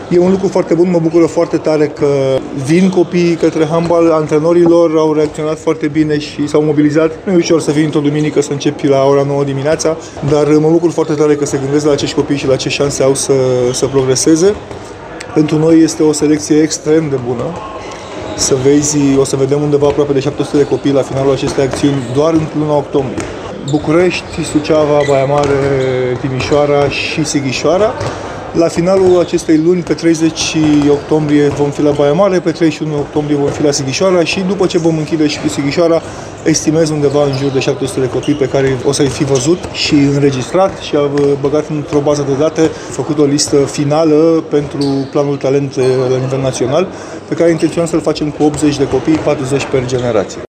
E un lucru foarte bun, mă bucură foarte tare că vin copiii către handbal, antrenorii lor au reacționat foarte bine și s-au mobilizat. Nu e ușor să vii într-o duminică să începi la ora 9 dimineața, dar mă bucur foarte tare că se gândesc la acești copii și la ce șanse au să progreseze. Pentru noi este o selecție extrem de bună. O să vedem undeva aproape de 700 de copii la finalul acestei acțiuni doar în luna octombrie. București, Suceava, Baia Mare, Timișoara și Sighișoara. La finalul acestei luni, pe 30 octombrie, vom fi la Baia Mare, pe 31 octombrie vom fi la Sighișoara și după ce vom închide și cu Sighișoara, estimez undeva în jur de 700 de copii pe care o să-i fi văzut și înregistrat și am băgat într-o bază de date, făcut o listă finală pentru planul talent la nivel național, pe care intenționăm să-l facem cu 80 de copii, 40 per generație.